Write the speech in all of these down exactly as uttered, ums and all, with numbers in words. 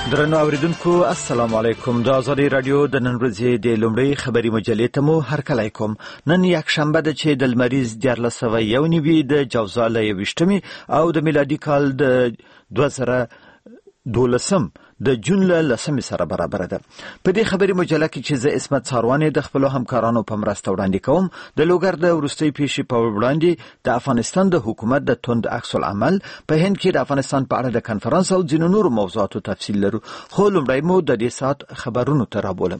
درنو اوریدونکو السلام علیکم. د ازادي رادیو د نن ورځې د لومړۍ خبري مجلې ته مو هرکلی کوم. نن یک شنبه ده چې د لمریز دیارلس سوه یو نوي د جوزا له یویشتمې او د میلادي کال د دوه زره دولسم د جون له لسمې سره برابر ده. په دې خبري مجله کې چې زه اسمت ساروانې د خپل همکارانو په مرسته وړاندې کوم، د لوګر د وروستۍ پیښې په وړاندې د افغانستان د حکومت د توند عکس العمل، په هند کې د افغانستان په اړه د کنفرانس او ځینو نورو موضوعاتو تفصیل لرو. خو لومړی مو د دې ساعت خبرونو ته رابولم.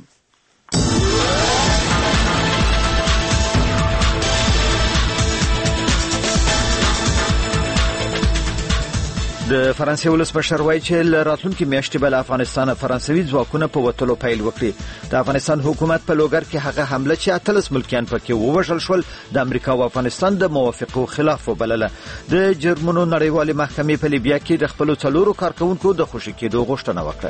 د فرانسې ولسمشر وایي چې له راتلونکي میاشتې به له افغانستانه فرانسوي ځواکونه په وتلو پیل وکړي. د افغانستان حکومت په لوګر کې هغه حمله چې اتلس ملکیان پکې ووژل شول د امریکا او افغانستان د موافقو خلاف وبلله. د جرمونو نړیوالې محکمې په لیبیا کې د خپلو څلورو کارکوونکو د خوشي کېدو غوښتنه وکړه.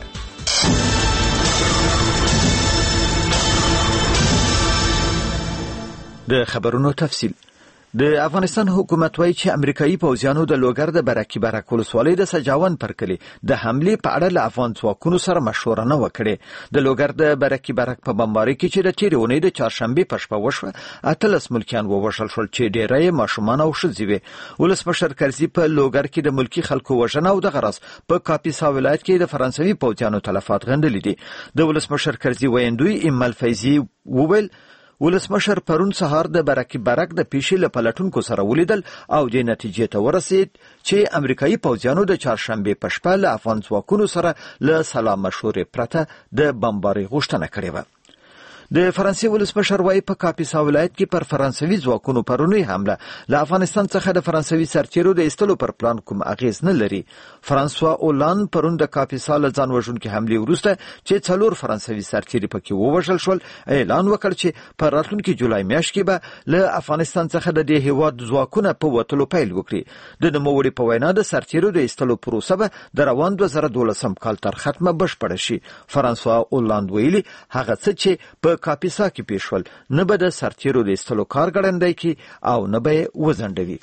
د خبرونو تفصیل. د افغانستان حکومت وایي چې امریکایي پوځیانو د لوګر د برکي برک ولسوالۍ د سجاون پر کلي د حملې په اړه له افغان ځواکونو سره مشوره نه وکړي. د لوګر د برکي برک په بمبارۍ کې چې د تېرې اونۍ د چهارشنبې په شپه وشوه، اتلس ملکیان ووژل شول چې ډېری یې ماشومان او ښځې وې. ولسمشر کرزي په لوګر کې د ملکي خلکو وژنه او دغه راز په کاپیسا ولایت کې د فرانسوي پوځیانو تلفات غندلي دي. د ولسمشر کرزي ویندوی ایمل فیضي وویل ولسمشر پرون سهار د برکي برک د پیښې له پلټونکو سره ولیدل او د نتیجې ته ورسید چې امریکایي پوځیانو د چهارشنبې په شپه له افغان ځواکونو سره له سلا مشورې پرته د بمبارۍ غوښتنه کړې وه. د فرانسې ولسمشر وایي په کاپیسا ولایت کې پر فرانسوي ځواکونو پرونی حمله له افغانستان څخه د فرانسوي سرتیرو د ایستلو پر پلان کوم اغیز نه لري. فرانسوا اولان پرون د کاپیسا له ځان وژونکې حملې وروسته چې څلور فرانسوي سرتیري پکې ووژل شول اعلان وکړ چې په راتلونکي جولای میاشت کې به له افغانستان څخه د دې هیواد ځواکونه په وتلو پیل وکړي. د نوموړي په وینا د سرتیرو د ایستلو پروسه به د روان دوه زره دولسم کال تر ختمه بشپړه شي. فرانسوا اولان ویلي هغه څه چې په کاپیسا کې پیښول نه به د سرتیرو د ایستلو کار ګړندی کړي او نه به یې وځنډوي.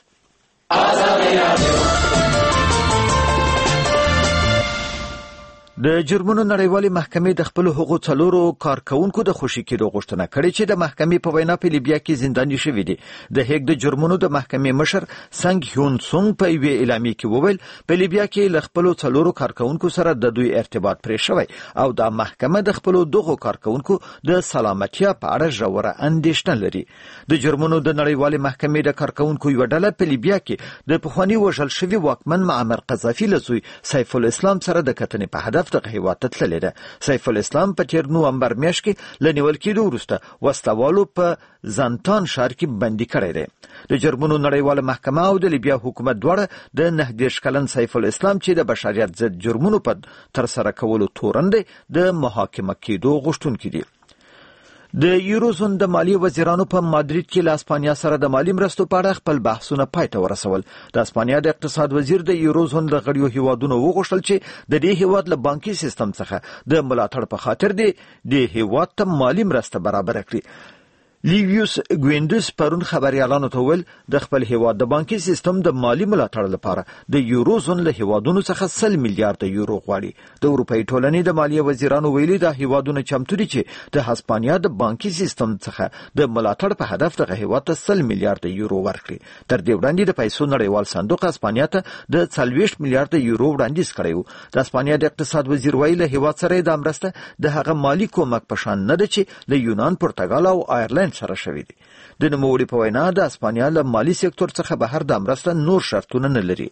د جرمونو نړیوالې محکمې د خپل حقوقو څلورو کارکوونکو د خوشي کېدو غوښتنه کړې چې د محکمې په وینا په لیبیا کې زنداني شوي دي. د هیګ د جرمونو د محکمې مشر سنگ هیون سونګ په یوې اعلامیې کې وویل په لیبیا کې له خپلو څلورو کارکوونکو سره د دوی ارتباط پرې شوی او د محکمه د خپلو دغو کارکوونکو د سلامتیا په اړه ژوره اندېښنه لري. د جرمونو د نړیوالې محکمې د کارکوونکو یوه ډله په لیبیا کې د پخواني وژل شوي واکمن معمر قذافي له زوی سیف الاسلام سره د کتنې په هدف دغه هیواد ته تللې ده. سیف الاسلام په تیر نومبر میاشت کې له نیول کېدو وروسته وسلوالو په زنتان ښار کې بندي کړی دی. د جرمونو نړیواله محکمه او د لیبیا حکومت دواړه د نهه دېرش کلن سیف الاسلام چې د بشریت ضد جرمونو په ترسره کولو تورن دی د محاکمه کېدو غوښتونکي دي. د یوروزون د مالی وزیرانو په مادرید کې له اسپانیا سره د مالی مرستو په اړه خپل بحثونه پای ته ورسول. د اسپانیا د اقتصاد وزیر د یوروزون د غړیو هیوادونو وغوښتل چې د دې هیواد له بانکي سیستم څخه د ملاتړ په خاطر دی د هیواد ته مالی مرسته برابر کړي. لیویوس ګویندوس پرون خبريالانو ته ویل د خپل هیواد د بانکي سیستم د مالی ملاتړ لپاره د یوروزون له هیوادونو څخه سل میلیارډ یورو غواړي. د اروپאי ټولنې د مالیه وزیرانو ویلي د هیوادونو چمتو دي چې د هسپانیا د بانکي سیستم څخه د ملاتړ په هدف دغه هیواد ته سل میلیارډ یورو ورکړي. تر دې وړاندې د پیسو نړیوال صندوق هسپانیا ته د څلوېښت میلیارډ یورو وړاندیز کړی و. د هسپانیا د اقتصاد وزیر ویلي له هیواد سره د مرسته د هغه مالی کومک په شان نه ده چې له یونان، پرتګال او آیرلند سره شوی دی. د نوموړي په وینا د اسپانیا له مالی سکتور څخه بهر د مرسته نور شرطونه نه لري.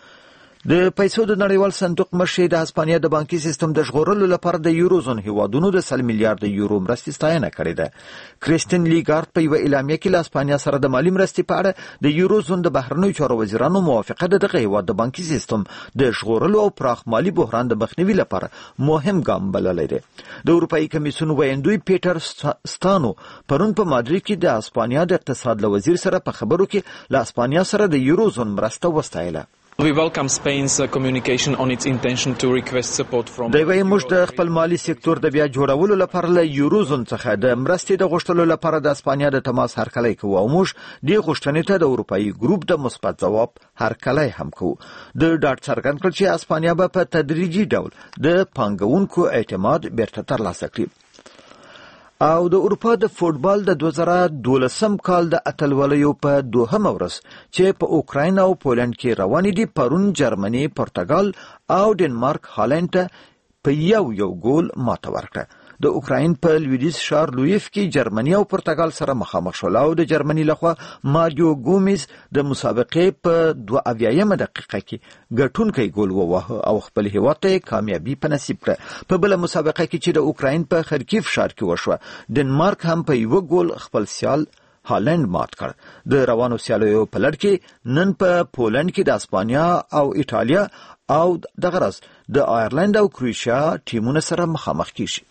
د پیسو د نړیوال صندوق مشر د اسپانیا د بانکي سیستم د ژغورلو لپاره د یوروزون هیوادونو د سل میلیارډ یورو مرستې ستاینه کړې ده. کریستین لیګارد په یوه اعلامیه کې له اسپانیا سره د مالی مرستې په اړه د یوروزون د بهرنیو چارو وزیرانو موافقه د دغه هیواد د بانکي سیستم د ژغورلو او پراخ مالی بحران د مخنیوي لپاره مهم ګام بللی دی. د اروپאי کمیسیون ویندوی پیټر ستانو پرون په مادرید کې د اسپانیا د اقتصاد له وزیر سره په خبرو کې له اسپانیا سره د یوروزون مرسته وستایله. We welcome Spain's uh, communication on its intention to request support from د وی موږ د خپل مالی سکتور د بیا جوړولو لپاره له یوروزون څخه د مرستې د غوښتلو لپاره د اسپانیا د تماس هرکلی کوو او موږ د غوښتنې ته د اروپאי ګروپ د مثبت ځواب هرکلی هم کوو. د ډاټ څرګند کړ چې اسپانیا به په تدریجي ډول د پانګونکو اعتماد بیرته ترلاسه کړي. او د اروپا د فوټبال د دوه زره دولسم کال د اتلولیو په دوهمه ورځ چې په اوکراین او پولند کې روان دي پرون جرمني، پرتګال او ډنمارک هالند ته په یو یو ګول ماته ورکړه. د اوکراین په لویدیز ښار لویف کې جرمني او پرتګال سره مخامخ شول او د جرمني لخوا ماریو ګومیز د مسابقې په دوه اویایمه دقیقه کې ګټونکی ګول ووهه او خپل هیواد ته کامیابی په نصیب کړه. په بل مسابقه کې چې د اوکراین په خرکیف ښار کې وشوه، ډنمارک هم په یو ګول خپل سیال هالند مات کړ. د روانو سیالیو په لړ کې نن په پولند کې د اسپانیا او ایټالیا او دغه ورځ د آیرلند او کروشیا ټیمونه سره مخامخ کیږي.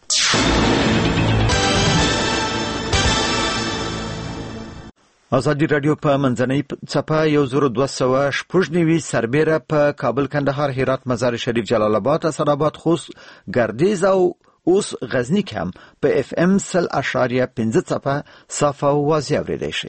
ازادي رادیو په منځنۍ څپه یو زر دوه سوه شپږ نوي سربیره په کابل، کندهار، هرات، مزار شریف، جلال آباد، اسداباد، خوست، ګردیز او اوس غزنی کې هم په اف ام سل اشاریه پنځه څپه صافه او واضح اورېدای شي.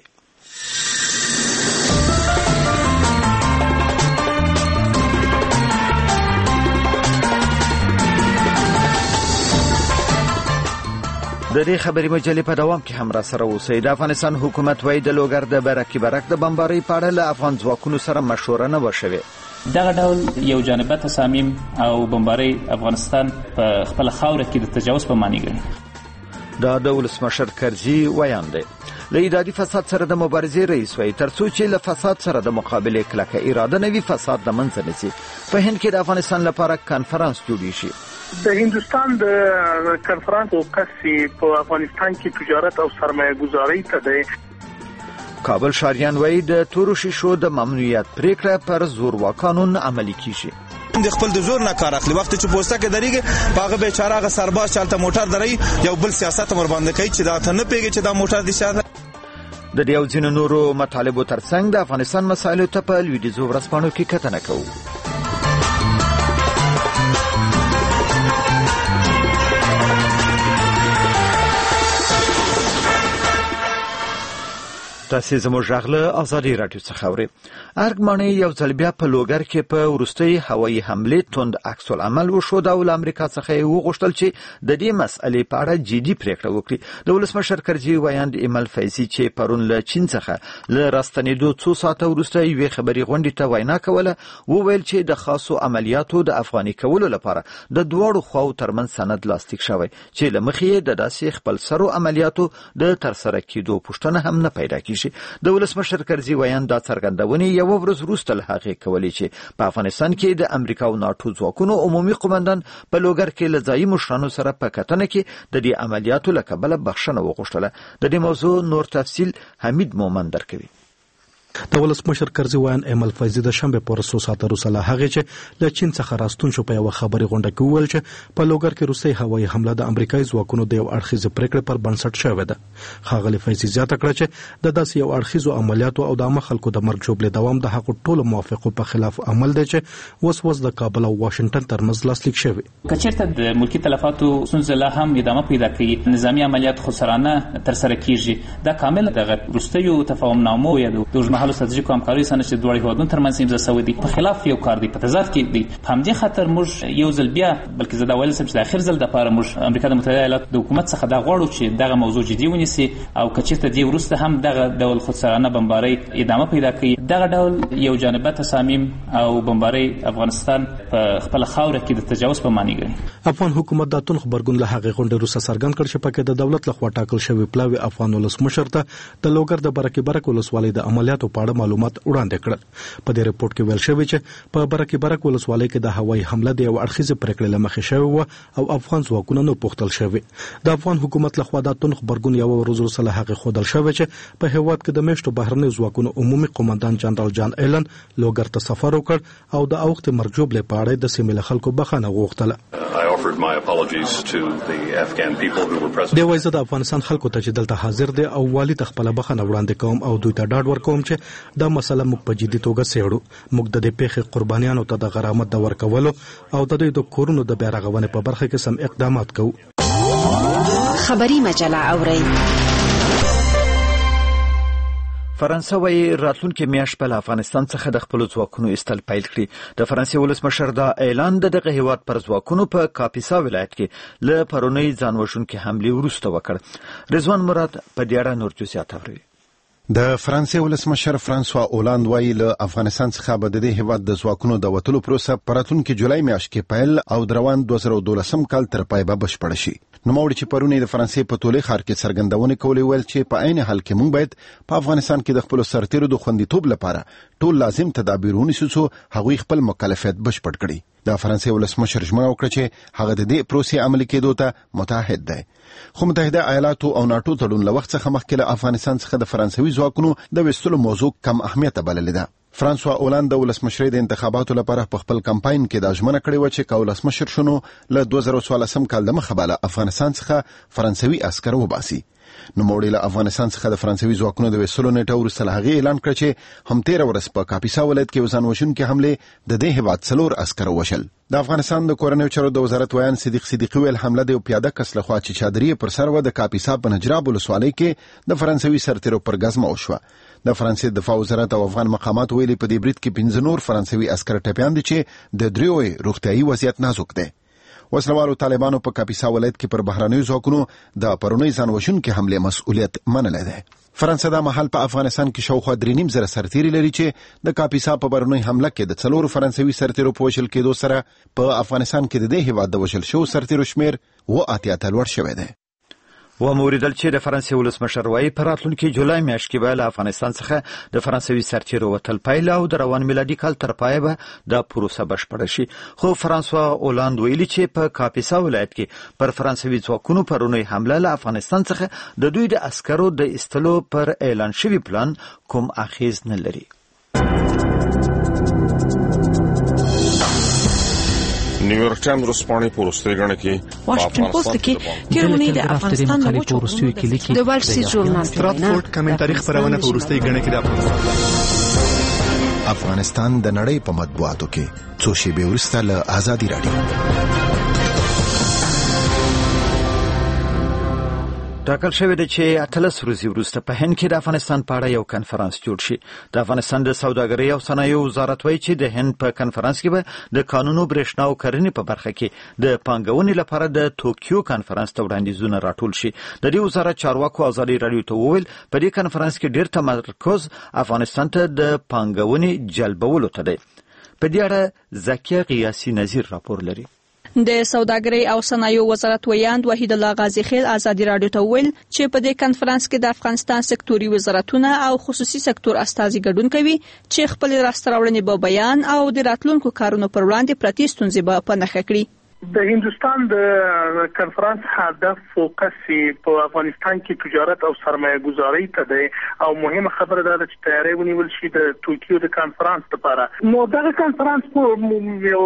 د دې خبري مجلې په دوام کې هم را سره اوسئ. د افغانستان حکومت وايي د لوګر د برکي برک د بمبارۍ په اړه له افغان ځواکونو سره مشوره نه وشوه. دغه ډول یو جانبه تصامیم او بمبارۍ افغانستان په خپل خاوره کې د تجاوز په معنی ګڼي. دا د ولسمشر کرزي ویان دی. له اداري فساد سره د مبارزې رئیس وایي ترڅو چې له فساد سره د مقابله کلکه اراده نه وي فساد د منځه نه ځي. په هند کې د افغانستان لپاره کانفرنس جوړ شي. د هندوستان د کانفرنس او کسي په افغانستان کې تجارت او سرمایه گذاري ته دی. کابل شاریان وایي د تورو شیشو د ممنوعیت پریکړه پر زور قانون عملی کیږي. د خپل د زور نه کار اخلي. وخت چې پوسټه کې درېږي هغه بیچاره هغه سرباز چالت موټر درې یو بل سیاست مر باندې کوي چې دا ته نه پیږي چې دا موټر دي سیاست. د دې او ځینو نورو مطالبو ترڅنګ د افغانستان مسایلو ته په لویدیځو ورځپاڼو کې کتنه کوو. تاسو زموږ غږله ازادي رادیو څخه اورئ. ارګماني یو ځل بیا په لوګر کې په وروستۍ هوایي حمله توند عکس العمل وشو د امریکا څخه وغوښتل چې د دې مسئلې په اړه جدي پریکړه وکړي. د ولسمشر کرزي ویاند ایمل فیضي چې پرون له چین څخه له راستنېدو څو ساعته وروسته یوې خبري غونډې ته وینا کوله، وویل چې د خاصو عملیاتو د افغاني کولو لپاره د دوړو خواو ترمن سند لاسلیک شوی چې له مخې د داسې خپل سرو عملیاتو د ترسره کېدو پوښتنه هم نه پیدا کیږي. د ولسمشر کرزي ویاند دا څرګندونې یو ورځ وروسته له هغې کولې چې په افغانستان کې د امریکا او ناټو ځواکونو عمومي قومندان په لوګر کې له ځایي مشرانو سره په کتنه کې د دې عملیاتو له کبله بخښنه وغوښتله. د دې موضوع نور تفصیل حمید مومن درکوي. د ولسمشر کرزي ویان ایمل فیضي د شنبه پر څو ساعته وروسته له هغې چې له چین څخه راستون شو په یو خبري غونډه کې وویل چې په لوګر کې روسي هوایي حمله د امریکایي ځواکونو د یو اړخیزې پریکړې پر بنسټ شوې ده. ښاغلي فیضي زیاته کړه چې د داسې یو اړخیزو عملیاتو او د عامه خلکو د مرګ ژوبلې دوام د هغو ټولو موافقو په خلاف عمل دی چې اوس اوس د کابل او واشنگټن ترمنځ لاسلیک شوی. که چېرته د ملکي تلفاتو ستونزه لا هم ادامه پیدا کوي، نظامي عملیات خسرانه ترسره کیږي، دا کامل دغه وروستیو تفاهمنامو یا د اوږدمهالو ستراتیژیکو همکاریو سره چې دوه هیوادونو ترمنځ امضا شوی دي په خلاف یو کار دی، په تضاد کې دی. په همدې خاطر موږ یو ځل بیا بلکې زه دا ویل چې د اخر ځل دپاره موږ امریکا د متحده ایالاتو د حکومت څخه دا غواړو چې دغه موضوع جدي ونیسي او که چېرته دې وروسته هم دغه ډول خودسرانه بمبارۍ ادامه پیدا کوي، دغه ډول یو جانبه تصامیم او بمبارۍ افغانستان په خپله خاوره کې د تجاوز په معنی ګڼي. افغان حکومت د تون خبرګون له هغې غونډې وروسته څرګند کړ چې پکې د دولت لخوا ټاکل شوی پلاوي افغان ولسمشر ته د لوګر د برکي برک ولسوالۍ د عملیاتو په اړه معلومات وړاندې کړل. په دې رپورټ کې ویل شوی چې په برکي برک ولسوالۍ کې د هوایي حمله د یو اړخیزې پریکړې له مخې شوې وه او افغان ځواکونه نه پوښتل شوي. د افغان حکومت لخوا د تون خبرګون یوه ورځ وروسته له هغې ښودل شوی چې په هېواد کې د میاشتو بهرنیو ځواکونو عمومي قومندان جنرال جان ایلن لوګر ته سفر وکړ او د اوښتې مرګ ژوبلې په اړه د سیمې له خلکو بخښنه وغوښتله. offered my apologies to the Afghan people who were present. د وایزه د افغانستان خلکو ته چې دلته حاضر دي او والي تخپل بخنه وړاندې کوم او دوی ته ډاډ ورکوم چې دا مسله موږ په جدي توګه څېړو. موږ د دې پیښې قربانیانو ته د غرامت د ورکولو او د دوی د کورونو د بیا رغونې په برخه کې سم اقدامات کوو. خبری مجله اورئ. فرانسه وايي راتلونکي میاشت په افغانستان څخه د خپل ځواکونو استل پیل کړي. د فرانسې ولسمشر دا اعلان د دغه هیواد پر ځواکونو په کاپیسا ولایت کې له پرونی ځانوژونکي حمله وروسته وکړ. رضوان مراد په دې اړه نور جزئیات اوري. د فرانسې ولسمشر فرانسوا اولاند وايي له افغانستان څخه به د دې هیواد د ځواکونو د وټلو پروسه په راتلونکي جولای میاشت کې پیل او د روان دوه زره دولسم کال تر پای به بشپړ شي. نوموړي چې پرونی د فرانسې په تولې ښار کې څرګندونه کولې ویل چې په عین حال کې موږ باید په افغانستان کې د خپل سرتیرو د خوندیتوب لپاره ټول لازم تدابیر ونیسو چې هغوی خپل مکلفیت بشپړ کړي. د فرانسې ولسمشر ژمنه وکړه چې هغه د دې پروسې عملي کېدو ته متعهد دی. خو متحده ایالاتو او ناتو تړون له وخت څخه مخکې له افغانستان څخه د فرانسوي ځواکونو د وستلو موضوع کم اهمیت بللې ده. فرانسوا اولاند د ولسمشرۍ د انتخاباتو لپاره په خپل کمپاین کې د ژمنه کړې و چې ولسمشر شونو له دوه زره څوارلسم کال د مخه بل افغانستان څخه فرانسوي عسكر وباسي. نوموړي له افغانستان څخه د فرانسوي ځواکونو د وسلو نیټه وروسته هغه اعلان کړ چې هم تیر ورځ په کاپیسا ولایت کې ځانوژونکي حمله د دې هیواد څلور عسكر وشل. د افغانستان د کورنیو چارو د وزارت ویان صدیق صدیقی ویل حمله د پیاده کس لخوا چې چادرې پر سر و د کاپیسا په نجراب ولسوالۍ کې د فرانسوي سرتیرو پر غزمه وشوه. د فرانسې دفاع وزارت او افغان مقامات ویلي په دې برید کې پنځه نور فرانسوي عسكر ټپيان دي چې د دریوي روغتيایي وضعیت نازک دی. وسلوالو طالبانو په کاپیسا ولایت کې پر بهراني ځواکونو د پرونی ځانوژونکي حمله مسؤلیت منلې ده. فرانسه د محل په افغانستان کې شاوخوا درې نیم زره سرتیري لري چې د کاپیسا په برونی حمله کې د څلورو فرانسوي سرتیرو په وشل کېدو سره په افغانستان کې د دې هیواد د وشل شو سرتیرو شمیر و اتیا ته لوړ شوی دی. و موریدل چې د فرانسې ولسمشر وايي په راتلونکي جولای میاشت کې به له افغانستان څخه د فرانسوي سرتیرو وتل پیل او د روان میلادي کال تر پایه به د پروسه بشپړه شي. خو فرانسوا اولاند ویلي چې په کاپیسا ولایت کې پر فرانسوي ځواکونو پرونی حمله له افغانستان څخه د دوی د عسکرو د استلو پر اعلان شوی پلان کوم اغیز نه لري. نیویورک ټایمز ورځپاڼې په وروستۍ غاڼه کې واشنګټن پوسټ کې تیرونی د افغانستان د وروستیو کې لیکي د وال سټریټ ژورنال ټرانسپورت کمنټري خبرونه په وروستۍ غاڼه کې د افغانستان افغانستان د نړۍ په مطبوعاتو کې څو شیبې وروسته له آزادي راډیو ټاکل شوی دی چې اتلس ورځې وروسته په هند کې د افغانستان په اړه یو کنفرانس جوړ شي. د افغانستان د سوداګرۍ او صنایعو وزارت وایي چې د هند په کنفرانس کې به د قانونو برېښنا او کرنې په برخه کې د پانګونې لپاره د توکیو کنفرانس ته وړاندیزونه راټول شي. د دې وزارت چارواکو ازادي راډیو ته وویل په دې کنفرانس کې ډېر تمرکز افغانستان ته د پانګونې جلبولو ته دی. په دې اړه زکیه غیاسی نظیر راپور لري. د سوداګرۍ او صنایعو وزارت ویاند وحید الله غازی خیل ازادي راډیو ته ویل چې په دې کنفرانس کې د افغانستان سکتوري وزارتونه او خصوصي سکتور استازي ګډون کوي چې خپل راستراوړنې به بیان او د راتلونکو کارونو پر وړاندې پرتې ستونزې به په نښه کړي. د هندوستان د کنفرانس هدف فوکس په افغانستان کې تجارت او سرمایه گذاري ته دی او مهمه خبره ده چې تیاری ونیول شي د ټوکیو د کنفرانس لپاره. نو دغه کنفرانس په یو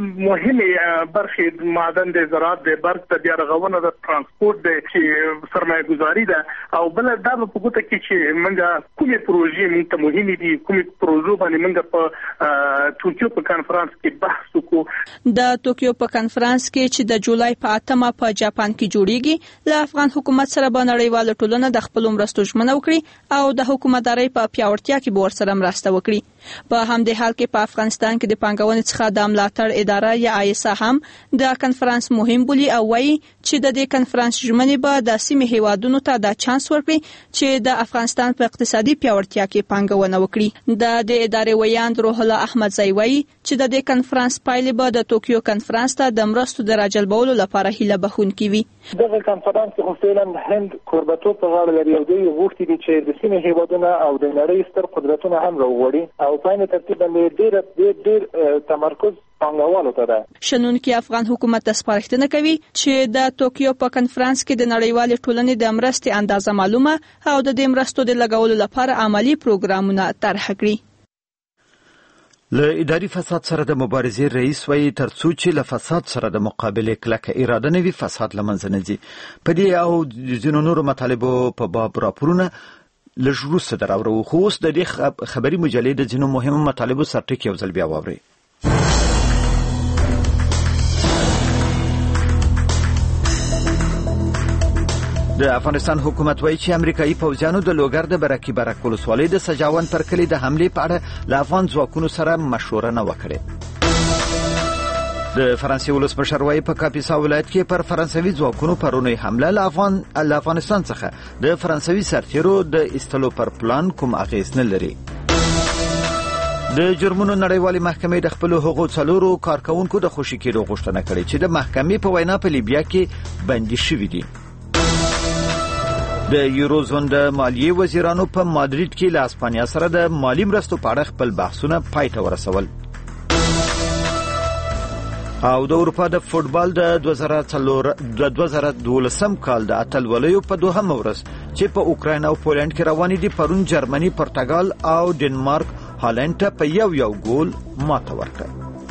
مهمه برخه معدن د زراعت د برق د بیا رغونه د ترانسپورت د چې سرمایه گذاري ده او بل دا په ګوته کې چې موږ کومې پروژې موږ ته مهمه دي کومې پروژې باندې موږ په ټوکیو په کنفرانس کې بحث وکړو. د ټوکیو په کنفرانس کې چې د جولای په اتمه په جاپان کې جوړیږي له افغان حکومت سره به نړیواله ټولنه د خپل مرستو ژمنه وکړي او د حکومتدارۍ په پیاوړتیا کې به ورسره مرسته وکړي. په همدې حال کې په افغانستان کې د پانګونې څخه د ملاتړ اداره یا آیسا هم د کنفرانس مهم بولي او وایي چې د دې کنفرانس ژمنې به د سیمې هیوادونو ته د چانس ورکړي چې د افغانستان په اقتصادي پیاوړتیا کې پانګونه وکړي. د دې ادارې ویاند روح الله احمدزی وایي چې د دې کنفرانس پایلې به د ټوکیو کنفرانس ته د مرستو د راجلبولو لپاره هیله بخښونکې وي. دغه کنفرانس خو فعلا هند کوربتوب په غاړه لري او دوی غوښتي دي چې د سیمې هیوادونه او د نړۍ ستر قدرتونه هم راوړي او په عین ترتیب باندې ډېر ډېر تمرکز پانګوالو ته ده. شنونکي افغان حکومت ته سپارښتنه کوي چې د ټوکیو په کنفرانس کې د نړیوال ټولنې د مرستې اندازه معلومه او د دې مرستو د لګولو لپاره عملی پروګرامونه طرح کړي. له اداري فساد سره د مبارزې رئیس وایي ترڅو چې له فساد سره د مقابله کلکه اراده نه وي فساد له منځه نه ځي. په دې او ځینو نورو مطالبو په باب راپورونه لږ وروسته دراوړو، خو اوس د دې خبري مجلې د ځینو مهمو مطالبو سرټک یو ځل بیا واورئ. د افغانستان حکومت وایي چې امریکایي پوځیانو د لوګر د برکي برک ولسوالۍ د سجاون پر کلي د حملې په اړه له افغان ځواکونو سره مشوره نه وکړه. د فرانسې ولسمشر وایي په کاپیسا ولایت کې پر فرانسوي ځواکونو پرونی حمله له افغان له افغانستان څخه د فرانسوي سرتیرو د ایستلو پر پلان کوم اغېز نه لري. د جرمونو نړیوالې محکمې د خپل حقوقو څلورو کارکونکو د خوشي کېدو غوښتنه کړې چې د محکمې په وینا په لیبیا کې بندي شوي دي. د یوروزون د مالیې وزیرانو په مادرید کې له اسپانیا سره د مالی مرستو په اړه خپل بحثونه پای ته ورسول. او د اروپا د فوټبال د دوه زره دولسم کال د اتلولیو په دوهمه ورځ چې په اوکراین او پولند کې روانې دي پرون جرمني، پرتګال او ډنمارک هالند ته په یو یو ګول ماته ورکړه.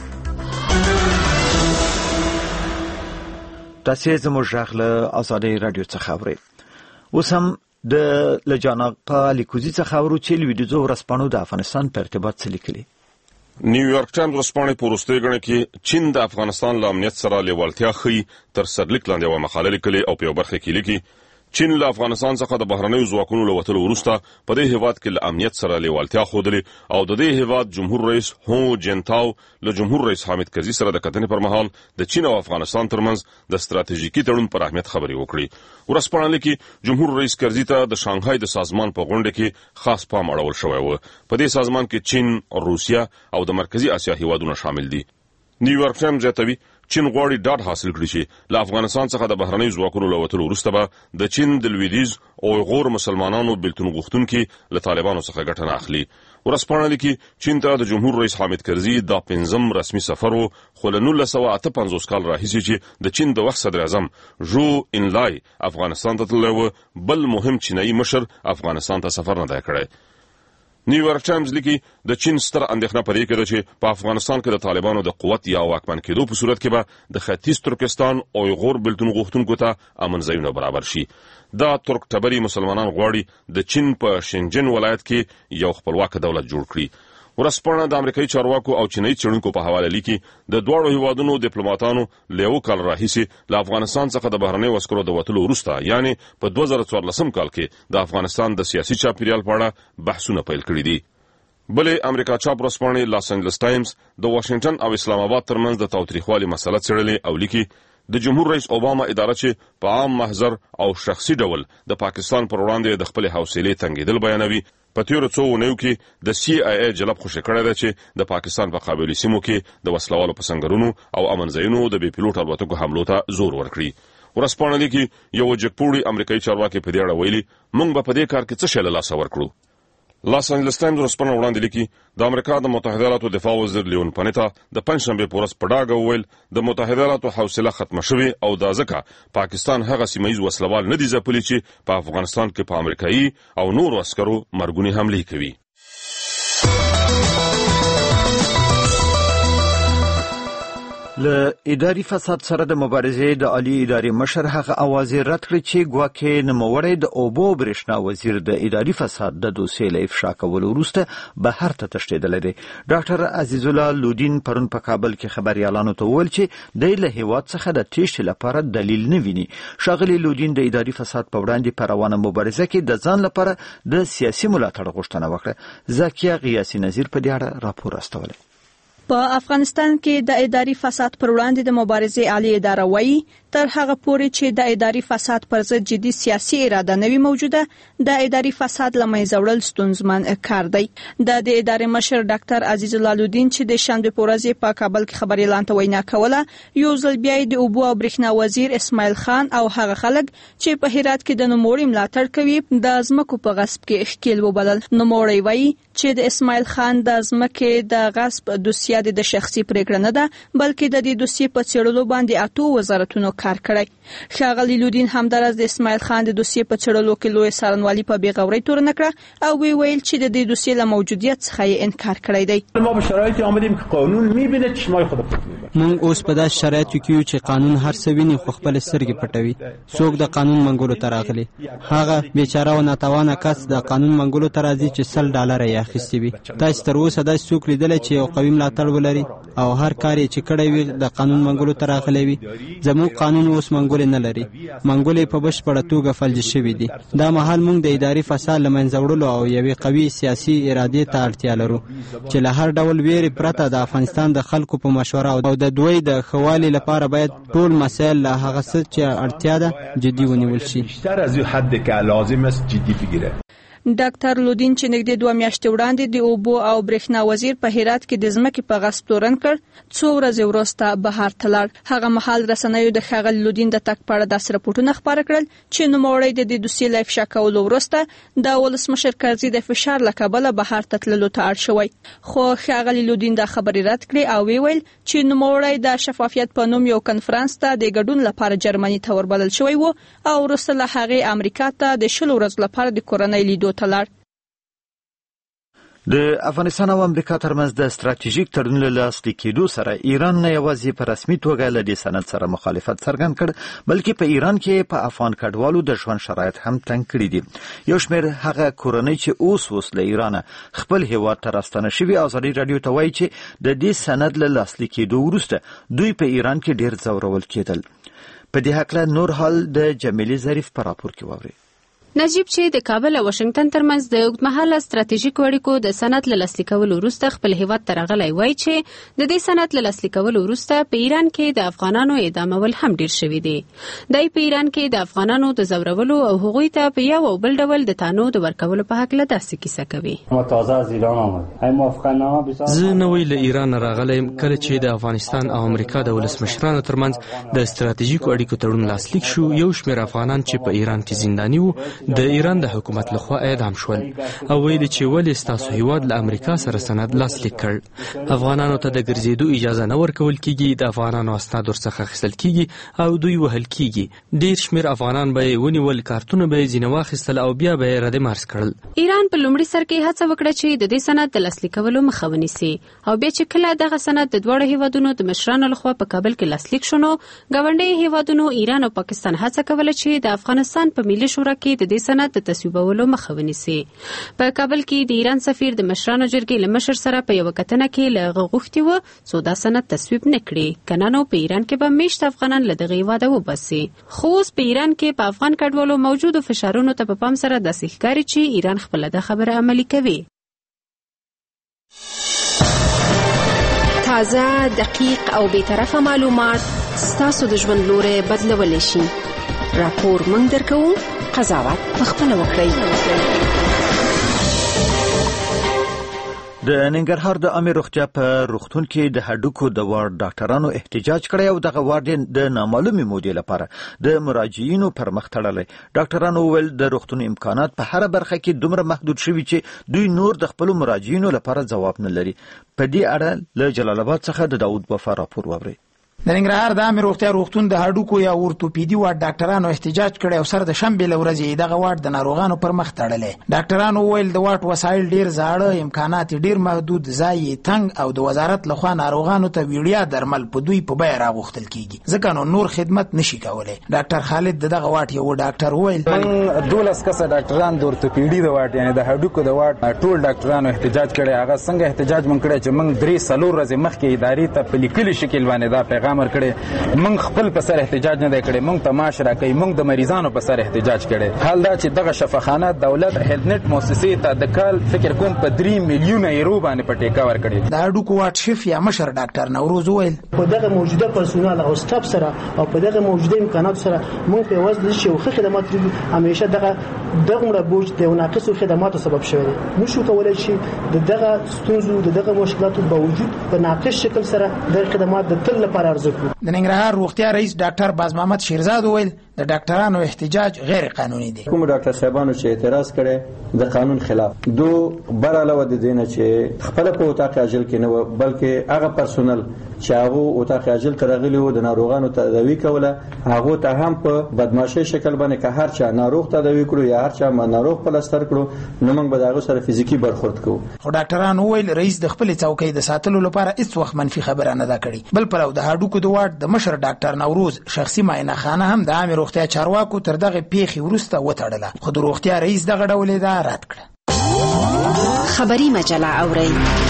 تاسې زموږ غږ له ازادۍ راډیو څخه اورئ. اوس هم د لجاناقه لیکوزي څخه اورو چې لویدیځو ورځپاڼو د افغانستان په ارتباط څه لیکلي. نیویارک ټایمز ورځپاڼې په وروستۍ ګڼه کې چین د افغانستان له امنیت سره لیوالتیا ښیي تر سرلیک لاندې یوه مقاله لیکلې او په یو برخه کې لیکي چین له افغانستان څخه د بهرنیو ځواکونو له وتلو وروسته په دې هیواد کې له امنیت سره لیوالتیا ښودلې او د دې هیواد جمهور رئیس هو جنتاو له جمهور رئیس حامد کرزي سره د کتنې پر مهال د چین او افغانستان ترمنځ د ستراتیژیکي تړون پر اهمیت خبرې وکړي. ورځپاڼه لیکي جمهور رئیس کرزي ته د شانګهای د سازمان په غونډه کې خاص پام اړول شوی و. په دې سازمان کې چین، روسیا او د مرکزی اسیا هیوادونه شامل دي. نیویارک ټایمز زیاتوي چین غواړي ډاډ حاصل کړي چې له افغانستان څخه د بهرنیو ځواکونو له وتلو وروسته به د چین د لویدیځ او غور مسلمانانو بېلتون غوښتونکي له طالبانو څخه ګټه نه اخلي. ورځپاڼه لیکي چین ته د جمهور رئیس حامد کرزي دا پنځم رسمي سفر و، خو له نولس سوه اته پنځوس کال راهیسې چې د چین د وخت صدر اعظم ژو انلای افغانستان ته تللی و، بل مهم چینایي مشر افغانستان ته سفر نه دی کړی. نیویارک ټایمز لیکي د چین ستر اندېښنه په دې کې ده چې په افغانستان کې د طالبانو د قوت یا واکمن کېدو په صورت کې به د ختیځ ترکستان او غور بېلتون غوښتونکو ته امن ځایونه برابر شي. دا ترک ټبري مسلمانان غواړي د چین په شنجن ولایت کې یو خپلواک دولت جوړ کړي. ورځپاڼه د امریکایي چارواکو او چینایي څېړونکو په حواله لیکي د دواړو هیوادونو ډیپلوماټانو له یو کال راهیسې له افغانستان څخه د بهرنیو عسکرو د وتلو وروسته یعنې په دوه زره څوارلسم کال کې د افغانستان د سیاسي چاپیریال په اړه بحثونه پیل کړي دي. بلې امریکا چاپ ورځپاڼې لاس انجلس ټایمز د واشنګټن او اسلام آباد ترمنځ د تاوتریخوالي مسله څېړلې او لیکي د جمهور رئیس اوباما اداره چې په عام محضر او شخصي ډول د پاکستان پر وړاندې د خپل حوصلې تنګېدل بیانوي، په تیرو څو اونیو کې د سی آی ای جلب خوشې کړی ده چې د پاکستان په قابلي سیمو کې د وسلوالو په سنګرونو او امن ځایونو د بې پیلوټ الوتکو حملو ته زور ورکړي. ورځپاڼه لیکي یو جګپوړي امریکایي چارواکي په دې اړه ویلي موږ به په دې کار کې څه شی له لاسه ورکړو. لاس انجلس ټایمز ورځپاڼه وړاندې لیکي د امریکا د متحده ایالاتو دفاع وزیر لیون پنیتا د پنځشنبې په ورځ په ډاګه وویل د متحده ایالاتو حوصله ختمه شوې او دا ځکه پاکستان هغه سیمه ییز وسلوال نه دي ځپلي چې په افغانستان کې په امریکایي او نورو عسکرو مرګونې حملې کوي. له اداري فساد سره د مبارزې د عالی اداري مشر هغه اوازې رد کړې چې ګواکې نوموړی د اوبو برېښنا وزیر د اداري فساد د دوسیې له افشا کولو وروسته بهر ته تښتېدلی دی. ډاکټر عزیز الله لودین پرون په کابل کې خبریالانو ته وویل چې دی له هیواد څخه د تېښتې لپاره دلیل نه ویني. ښاغلي لودین د اداري فساد په وړاندې په روانه مبارزه کې د ځان لپاره د سیاسي ملاتړ غوښتنه وکړه. زاکیه غیاسي نظیر په دې اړه راپور راستولی. په افغانستان کې د اداري فساد پر وړاندې د مبارزې عالی اداره وایي تر هغه پورې چې د اداري فساد پر ضد جدي سیاسي اراده نه وي موجوده د اداري فساد له منځه وړل ستونزمن کار دی. د دې ادارې مشر ډاکټر عزیز الله لودین چې د شنبې په ورځ په کابل کې خبریالانو ته وینا کوله یو ځل بیا د اوبو او برېښنا وزیر اسماعیل خان او هغه خلک چې په هرات کې د نوموړي ملاتړ کوي د ځمکو په غصب کې ښکیل وبلل. نوموړی وایي چې د اسماعیل خان د ځمکې د غصب دوسیه د شخصي پریکړه نه ده بلکې د دې دوسیې په څېړلو باندې اته وزارتونو کار کړی. ښاغلي لودین همداراز د اسماعیل خان د دوسیې په څېړلو کې لوی څارنوالي په بې غورۍ تورنه کړه او وی ویل چې د دې دوسیې له موجودیت څخه یې انکار کړی دی. ما به شرایطی آمدیم که قانون میبینه چشمای خود مونږ اوس په داسې شرایطو کې یو چې قانون هر څه ویني خو خپل سترګې پټوي. څوک د قانون منګولو ته راغلي؟ هغه بیچاره او ناتوانه کس د قانون منګولو ته راځي چې سل ډالره یې اخیستي وي. تاسو تر اوسه داسې څوک لیدلی چې یو قوي ملاتړ ولري او هر کار یې چې کړی وي د قانون منګولو ته راغلی وي؟ زموږ قانون اوس منګولې نه لري. منګولې په بشپړه توګه فلج شوي دي. دا مهال مونږ د اداري فساد له منځه وړلو او یوې قوي سیاسي ارادې ته اړتیا لرو چې له هر ډول ویرې پرته د افغانستان د خلکو په مشوره او د دوی د ښوالي لپاره باید ټول مسایل له هغه څه چې اړتیا ده جدي ونیول شي. ډاکټر لودین چې نږدې دوه میاشتې وړاندې د اوبو او برېښنا وزیر په هرات کې د ځمکې په غصب تورن کړ، څو ورځې وروسته بهر ته لاړ. هغه مهال رسنیو د ښاغلي لودین د تګ په اړه داسې راپورټونه خپاره کړل چې نوموړی د دې دوسیې له افشا کولو وروسته د ولسمشر کرزي د فشار له کبله بهر ته تللو ته اړ شوی. خو ښاغلي لودین دا خبرې رد کړې او ویل چې نوموړی د شفافیت په نوم یو کنفرانس ته د ګډون لپاره جرمني ته وربلل شوی و او وروسته له هغې امریکا ته د شلو ورځو لپاره د کورنۍ لیدو ته لاړ. د افغانستان او امریکا ترمنځ د ستراتیژیک تړون له لاسلیک کېدو سره ایران نه یوازې په رسمي توګه له دې سند سره مخالفت څرګند کړ، بلکې په ایران کې په افغان کډوالو د ژوند شرایط هم تنګ کړي دي. یو شمېر هغه کورنۍ چې اوس اوس له ایران خپل هیواد ته راستنه شوي ازادي راډیو ته وایي چې د دې سند له لاسلیک کېدو وروسته دوی په ایران کې ډېر ځورول کېدل. په دې هکله نور حال د جمیلې ظریف په راپور کې واورئ. نجیب چې د کابل او واشنگټن ترمنځ د اوږدمهاله ستراتیژیکو اړیکو د سند له لاسلیک کولو وروسته خپل هیواد ته راغلی وایي چې د دې سند له لاسلیک کولو وروسته په ایران کې د افغانانو اعدامول هم ډیر شوي دي. دای په ایران کې د افغانانو د ځورولو او هغوی ته په یو او بل ډول د تانو د ورکولو په هکله داسې کیسه کوي. زه نوی له ایران راغلی کله چې د افغانستان او امریکا د ولسمشرانو ترمنځ د ستراتیژیکو اړیکو تړون لاسلیک شو. یو شمېر افغانان چې په ایران کې زنداني وو د ایران د حکومت لخوا اعدام شول او ویل چې ولې ستاسو هیواد له امریکا سره سند لاسلیک کړ. افغانانو ته د ګرځېدو اجازه نه ورکول کیږي، د افغانانو اسناد ورڅخه اخیستل کیږي او دوی وهل کیږي. ډیر شمېر افغانان به یې ونیول، کارتونه به یې ځینې واخیستل او بیا به یې رد مارس کړل. ایران په لومړي سر کې هڅه وکړه چې د دې سند د لاسلیک کولو مخه ونیسي او بیا چې کله دغه سند د دواړو هیوادونو د مشرانو لخوا په کابل کې لاسلیک شو نو ګاونډي هیوادونو ایران او پاکستان هڅه کوله چې د افغانستان په ملي شورا کې د دې سند د تصویبولو مخه ونیسي. په کابل کې د ایران سفیر د مشرانو جرګې له مشر سره په یوه کتنه کې له هغه غوښتي وه څو دا سند تصویب نه کړي، که نه نو په ایران کې به میشت افغانان له دغه هیواده وباسي. خو اوس په ایران کې په افغان کډوالو موجودو فشارونو ته په پام سره داسې ښکاري چې ایران خپله دا خبره عملي کوي. تازه، دقیق او بیطرفه معلومات ستاسو د ژوند لوری بدلولی شي. راپور موږ درکوو، قضاوت پخپله وکړئ. د ننګرهار د عامه روغتیا په روغتون کې د هډوکو د وارډ ډاکټرانو احتجاج کړی او دغه وارډ د نامعلومې مودې لپاره د مراجعینو پر مخ تړلی. ډاکټرانو وویل د روغتون امکانات په هره برخه کې دومره محدود شوي چې دوی نور د خپلو مراجعینو لپاره ځواب نه لري. په دې اړه له جلال آباد څخه د داود وفا راپور واورئ. د ننګرهار د عامه روغتیا روغتون د هډوکو یا اورتوپیدي وارډ ډاکټرانو احتجاج کړی او سر د شنبې له ورځې دغه وارډ د ناروغانو پر مخ تړلی. ډاکټرانو وویل د وارډ وسایل ډیر زاړه، امکانات ډیر محدود، ځای تنګ او د وزارت لخوا ناروغانو ته ویړیا درمل په دوی په بیه راغوښتل کیږي، ځکه نو نور خدمت نشي کولی. ډاکټر خالد د دغه وارډ یو ډاکټر وویل من دولس کسه ډاکټران د اورتوپیدي د وارډ یعنی د هډوکو د وارډ ټول ډاکټرانو احتجاج کړی. هغه څنګه احتجاج مونږ کړی چې مونږ درې څلور ورځې مخکې ادارې ته په لیکلي شکل باندې دا پیغام ورکړی مونږ خپل په سر احتجاج نه دی کړی، مونږ ته معاش راکوي، مونږ د مریضانو په سر احتجاج کړی. حال دا چې دغه شفاخانه دولت هیلث نت مؤسسې ته د کال فکر کوم په درې میلیونه یورو باندې په ټیکه ورکړي. د هډوکو وارډ شیف یا مشر ډاکټر نوروز وویل په دغه موجوده پرسونال او سټاف سره او په دغه موجوده امکانات سره مونږ په واسطه چې یو خدمات لرو همیشه دغه دغه بوج د ناقصو خدماتو سبب شوی دی. موږ شو کولای شي د دغه ستونزو د دغه مشکلاتو باوجود په ناقص شکل سره د خدمات د تل لپاره ارزښت. د ننګرهار روغتیا رئیس ډاکټر باز محمد شیرزاد وویل د ډاکټرانو احتجاج غیر قانوني دی. کوم ډاکټر صاحبانو چې اعتراض کړي د قانون خلاف دو براله د دینه چې خپل په وطاق اجل کې نه بلکې هغه پرسونل چې هغه وطاق اجل ترغلي وو د ناروغانو تداوی کوله هغه ته هم په بدمعشي شکل باندې که هر چا ناروغ تداوی کړو یا هر چا ناروغ پلستر کړو نو موږ به دغه سره فزیکی برخورد کوو. خو ډاکټرانو ویل رئیس د خپل څوکۍ د ساتلو لپاره هیڅ وخت منفي خبره نه ده کړې. بل پلو د هډوکو د واټ د مشر ډاکټر نوروز شخصي معاینه خانه هم د عامه روغتیا چارواکو تر دغه پیښې وروسته وتړله خو د روغتیا رئیس دغه ډول یې رد کړه. خبری مجله اورئ.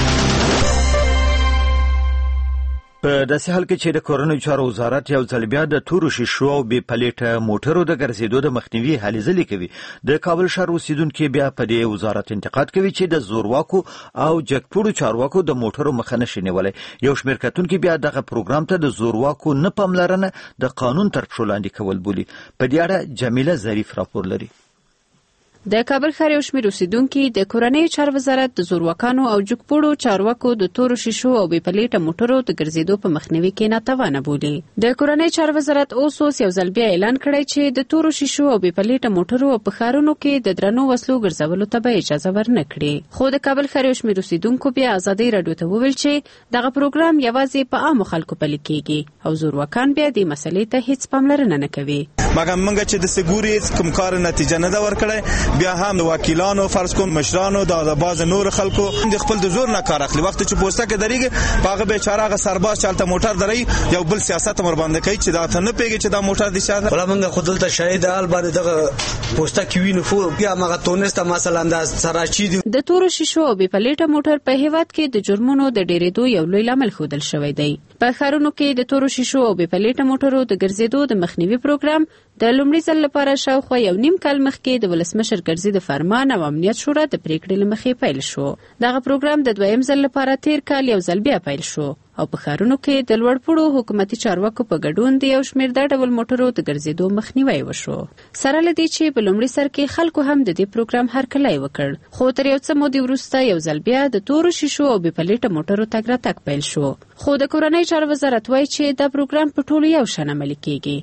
په داسې حال کې چې د کورنیو چارو وزارت یو ځل بیا د تورو شیشو او بې پلیټه موټرو د ګرځېدو د مخنیوي هلې ځلې کوي. د کابل ښار اوسیدونکي بیا په دې وزارت انتقاد کوي چې د زورواکو او جګپوړو چارواکو د موټرو مخه نشي نیولی. یو شمېر کتونکي بیا دغه پروګرام ته د زورواکو نه پاملرنه د قانون تر پښو لاندې کول بولي. په دې اړه جمیله ظریف راپور لري. د کابل ښار یو شمېر اوسیدونکي د کورنیو چارو وزارت د زورواکانو او جګپوړو چارواکو د تورو شیشو او بې پلیټه موټرو د ګرځېدو په مخنیوي کې ناتوانه بولي. د کورنیو چارو وزارت اوس اوس یو ځل بیا اعلان کړی چې د تورو شیشو او بې پلیټه موټرو په ښارونو کې د درنو وسلو ګرځولو ته به اجازه ورنه کړي. خو د کابل ښار یو شمېر اوسیدونکو بیا ازادۍ راډیو ته وویل چې دغه پروګرام یوازې په عامو خلکو پلي کېږي او زورواکان بیا دې مسلې ته هیڅ پاملرنه نه کوي. مګر موږ چې د سګوري کوم کار نتیجه نه دا ورکړي بیا هم د وکیلانو فرض کوم مشرانو د باز نور خلکو د خپل د زور نه کار اخلي. وخت چې پوسټه کې درېږي هغه بیچاره هغه سرباز چالت موټر دري یو بل سیاست مر باندې کوي چې دا ته نه پیږي چې دا موټر دي شاته ولا موږ خود ته شاهد حال باندې دغه پوسټه کې وینو فو بیا موږ تونسته مثلا د سراچی د تورو شیشو او بې پلیټه موټر په هیواد کې د جرمونو د ډېرېدو یو لوی لامل ښودل شوی دی. په ښارونو کې د تورو شیشو او بې پلیټه موټرو د ګرځېدو د مخنیوي پروګرام د لومړي ځل لپاره شاوخوا یو نیم کال مخکې د ولسمشر ګرځي د فرمان او امنیت شورا د پریکړې له مخې پیل شو. دغه پروګرام د دویم ځل لپاره تیر کال یو ځل بیا پیل شو او په ښارونو کې د لوړپوړو حکومتي چارواکو په ګډون د یو شمېر دا ډول موټرو د ګرځېدو مخنیوی وشو. سره له دې چې په لومړي سر کې خلکو هم د دې پروګرام هرکلی وکړ خو تر یو څه مودې وروسته یو ځل بیا د تورو شیشو او بې پلیټه موټرو تګ راتګ پیل شو. خو د کورنیو چارو وزارت وایي چې دا پروګرام په ټولو یو شان عملي کېږي.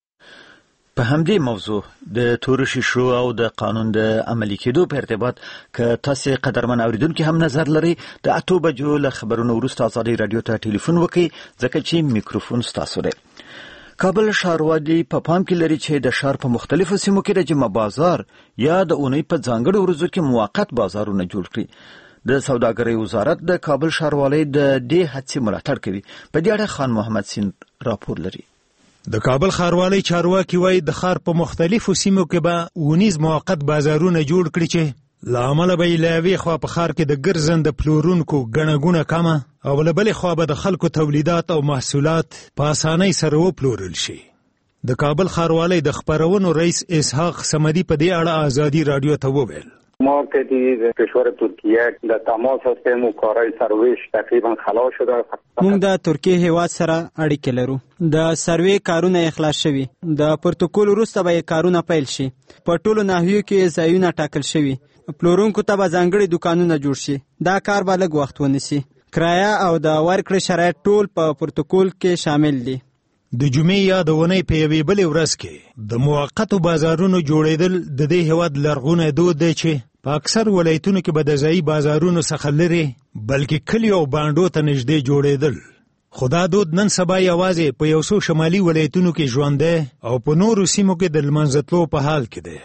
په همدې موضوع د تورو شیشو او د قانون د عملي کېدو په ارتباط که تاسو قدرمن اوریدونکو هم نظر لري د اته بجو له خبرونو وروسته ازادي رادیو ته ټلیفون وکړئ ځکه چې میکروفون ستاسو دی. کابل ښاروالي په پام کې لري چې د ښار په مختلفو سیمو کې د جمعه بازار یا د اونۍ په ځانګړو ورځو کې موقت بازارونه جوړ کړي. د سوداګرۍ وزارت د کابل ښاروالۍ د دې هڅې ملاتړ کوي. په دې اړه خان محمد سین راپور لري. د کابل ښاروالۍ چارواکي وایي د ښار په مختلفو سیمو کې به اونیز موقت بازارونه جوړ کړي چې له امله به یې له یوې خوا په ښار کې د ګرځنده پلورونکو ګڼه ګوڼه کمه او له بلې خوا به د خلکو تولیدات او محصولات په اسانۍ سره وپلورل شي. د کابل ښاروالۍ د خپرونو رئیس اسحاق صمدي په دې اړه ازادي رادیو ته وویل ما که دید کشور ترکیه در تماس هستیم و کارهای سرویش تقریبا خلاص شده. موږ د ترکیه هیواد سره اړیکې لرو. د سروې کارونه اخلاص شوي. د پروتوکول وروسته به کارونه پیل شي. په ټولو ناحیو کې ځایونه ټاکل شوي. پلورونکو ته به ځانګړي دوکانونه جوړ شي. دا کار به لږ وخت ونیسي. کرایه او د ورکړې شرایط ټول په پروتوکول کې شامل دي. د جمعې یا د اونۍ په یوې بلې ورځ کې د موقتو بازارونو جوړېدل د دې هیواد لرغونی دود دی چې په اکثر ولایتونو کې به د ځایي بازارونو څخه لرې بلکې کلیو او بانډو ته نږدې جوړېدل. خو دا دود نن سبا یوازې په یو څو شمالي ولایتونو کې ژوندی او په نورو سیمو کې د لمنځه تلو په حال کې دی.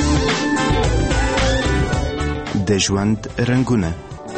د ژوند رنګونه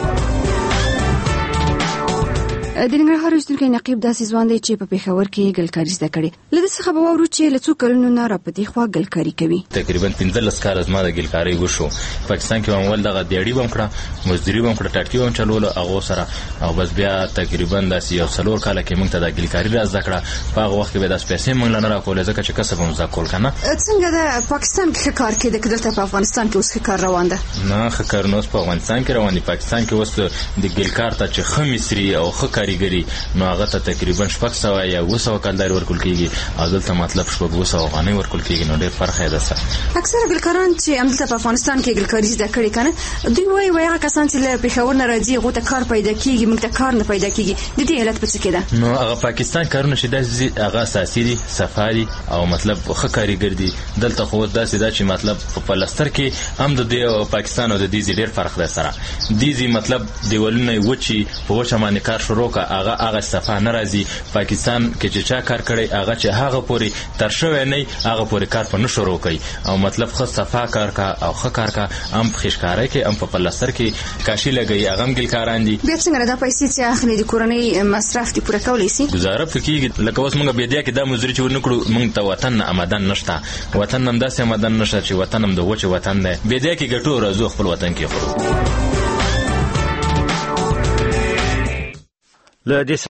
د ننګرهار اوسیدونکی نقیب داسې ځوان دی چې په پېښور کې ګلکاري زده کړې. له ده څخه به واورو چې له څو کلونو نه را په دې خوا ګلکاري کوي. تقریبا پنځلس کاله زما د ګلکارۍ وشو. پاکستان کې به مې ول دغه دیاړي به م کړه مزدوري به م کړه ټاټکي به م چلوله هغو سره او بس بیا تقریبا داسې یو څلور کاله کې موږ ته دا ګلکاري را زده کړه. په هغه وخت کې به داسې پیسې موږ له نه راکولې ځکه چې کسب هم زده کول که نه. څنګه د پاکستان کې ښه کار کېده که دلته په افغانستان کې اوس ښه کار روان ده؟ نه ښه کارونه اوس په افغانستان کې روان دي. پاکستان کې اوس د ګلکار ته چې ښه مصري او ښه کاریګری نو هغه ته تقریبا شپږ سوه یا اووه سوه کلداري ورکول کیږي او دلته مطلب شپږ اووه سوه افغانۍ ورکول کیږي نو ډېر فرق دی سره. اکثره ګلکاران چې همدلته په افغانستان کې ګلکاري زده کړې کنه دوی وایي وایي هغه کسان چې له پېښور نه راځي هغو ته کار پیدا کیږي موږ ته کار نه پیدا کیږي د دې علت په څه کې ده؟ نو هغه پاکستان کارونه چې داسې هغه اساسي دي صفاري او مطلب ښه کاریګر دي. دلته خو داسې ده چې مطلب په پلستر کې هم د دې او پاکستان او د دې ډېر فرق دی سره. دیزي مطلب دیوالونه وچی په وچه باندې کار شروع کا هغه هغه صفا نه راځي. پاکستان کې چې چا کار کړي هغه چې هغه پوری تر شوی نه هغه پوری کار په نه شروع کوي او مطلب خو صفا کار کا او ښه کار کا هم خشکاره کې هم په پلستر کې کاشي لګي هغه هم ګلکاران دي. بیا څنګه دا پیسې چې اخلي د کورنۍ مصرف دي پوره کولی شي؟ گزاره پکې لکه اوس موږ بیا کې دا مزدوري چې ورنکړو موږ ته وطن نه آمدن نشته. وطن هم داسې آمدن نشته چې وطن هم د وچه وطن دی. بیا کې ګټو راځو خپل وطن کې خورو. له